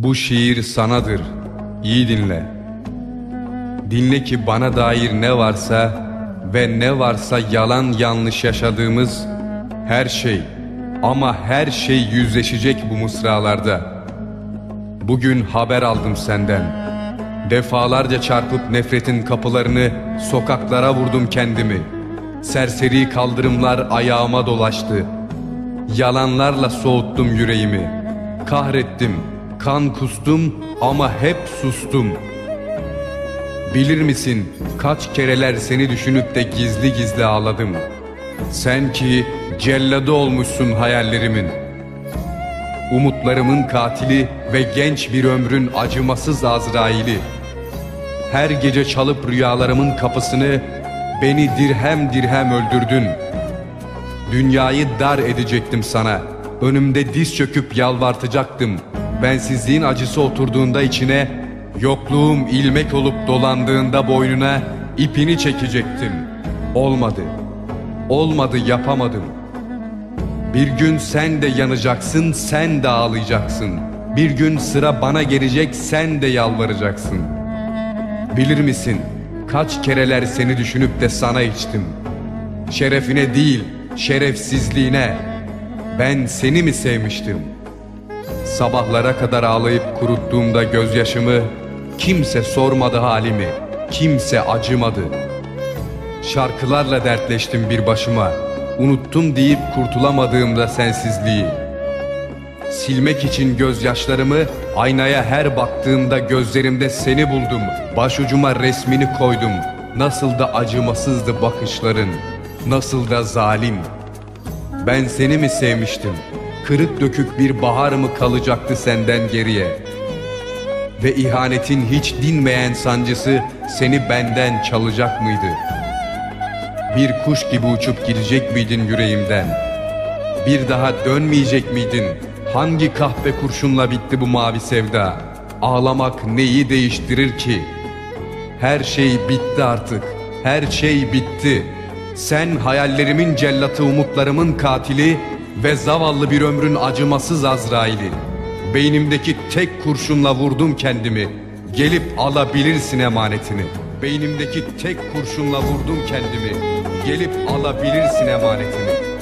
Bu şiir sanadır, iyi dinle. Dinle ki bana dair ne varsa ve ne varsa yalan yanlış yaşadığımız her şey, ama her şey yüzleşecek bu mısralarda. Bugün haber aldım senden. Defalarca çarpıp nefretin kapılarını, sokaklara vurdum kendimi. Serseri kaldırımlar ayağıma dolaştı. Yalanlarla soğuttum yüreğimi. Kahrettim, kan kustum ama hep sustum. Bilir misin kaç kereler seni düşünüp de gizli gizli ağladım. Sen ki celladı olmuşsun hayallerimin. Umutlarımın katili ve genç bir ömrün acımasız Azrail'i. Her gece çalıp rüyalarımın kapısını, beni dirhem dirhem öldürdün. Dünyayı dar edecektim sana, önümde diz çöküp yalvartacaktım. Bensizliğin acısı oturduğunda içine, yokluğum ilmek olup dolandığında boynuna ipini çekecektim. Olmadı, olmadı, yapamadım. Bir gün sen de yanacaksın, sen de ağlayacaksın. Bir gün sıra bana gelecek, sen de yalvaracaksın. Bilir misin kaç kereler seni düşünüp de sana içtim. Şerefine değil, şerefsizliğine. Ben seni mi sevmiştim? Sabahlara kadar ağlayıp kuruttuğumda gözyaşımı kimse sormadı halimi, kimse acımadı. Şarkılarla dertleştim bir başıma, unuttum deyip kurtulamadığımda sensizliği. Silmek için gözyaşlarımı aynaya her baktığımda gözlerimde seni buldum. Başucuma resmini koydum. Nasıl da acımasızdı bakışların, nasıl da zalim. Ben seni mi sevmiştim? Kırık dökük bir bahar mı kalacaktı senden geriye? Ve ihanetin hiç dinmeyen sancısı seni benden çalacak mıydı? Bir kuş gibi uçup gidecek miydin yüreğimden? Bir daha dönmeyecek miydin? Hangi kahpe kurşunla bitti bu mavi sevda? Ağlamak neyi değiştirir ki? Her şey bitti artık, her şey bitti. Sen hayallerimin cellatı, umutlarımın katili ve zavallı bir ömrün acımasız Azrail'i. Beynimdeki tek kurşunla vurdum kendimi. Gelip alabilirsin emanetini. Beynimdeki tek kurşunla vurdum kendimi. Gelip alabilirsin emanetini.